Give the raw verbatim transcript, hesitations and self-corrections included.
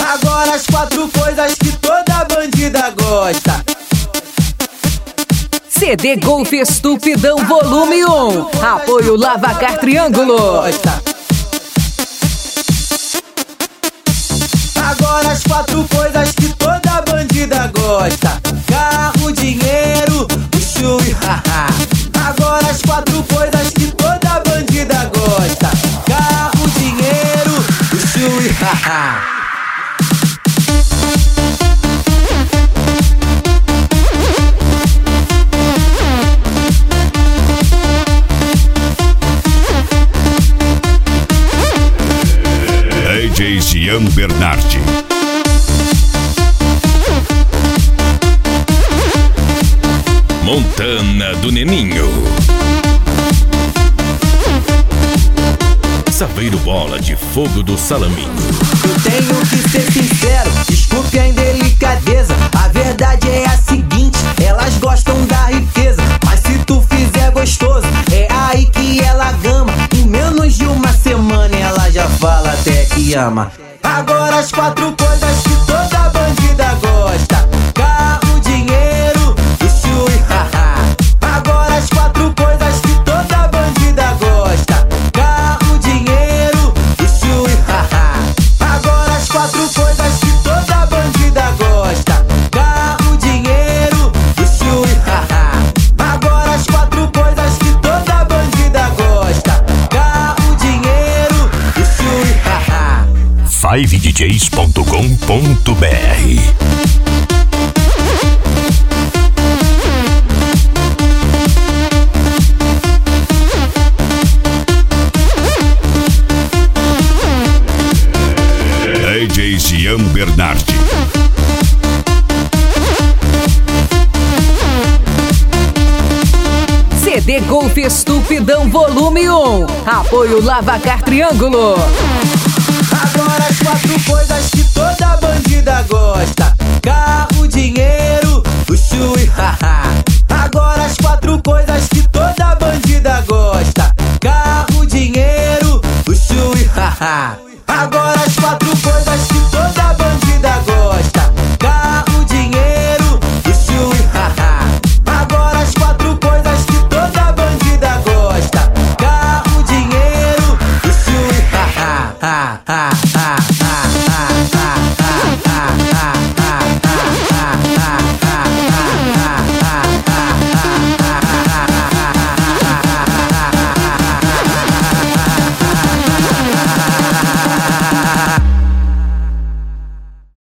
Agora as quatro coisas que toda bandida gosta. C D Golf Estupidão Volume um. Apoio Lavacar Triângulo. Agora as quatro coisas que toda bandida gosta. Carro, dinheiro, luxo e haha. Agora as quatro coisas que toda bandida gosta. Carro, dinheiro, luxo e haha. D J Gian Bernardi. Montana do Neninho. Saveiro Bola de Fogo do Salaminho. Eu tenho que ser sincero, desculpe a indelicadeza. A verdade é a seguinte, elas gostam da riqueza. Mas se tu fizer gostoso, é aí que ela gama. Em menos de uma semana ela já fala até que ama. Agora as quatro coisas que toda bandida gosta. Carro, dinheiro, luxo e haha. Agora as quatro coisas que toda bandida gosta. Carro, dinheiro, luxo e haha. Agora as quatro coisas que toda bandida gosta. Carro, dinheiro, luxo e haha. Agora as quatro coisas que toda bandida gosta. Carro, dinheiro, luxo e haha. five d js ponto com ponto b r. D J Gian Bernardi. C D Golf Estupidão Volume um. Apoio Lavacar Triângulo. Agora as quatro coisas que toda bandida gosta. Carro, dinheiro, luxo e haha. Agora as quatro coisas que toda bandida gosta. Carro, dinheiro, luxo e haha. Agora as quatro coisas que toda bandida gosta. Carro, dinheiro, luxo e haha. Agora as quatro coisas que toda bandida gosta. Carro, dinheiro, luxo e haha. Ha, ha, ha, ha, ha, ha, ha, ha.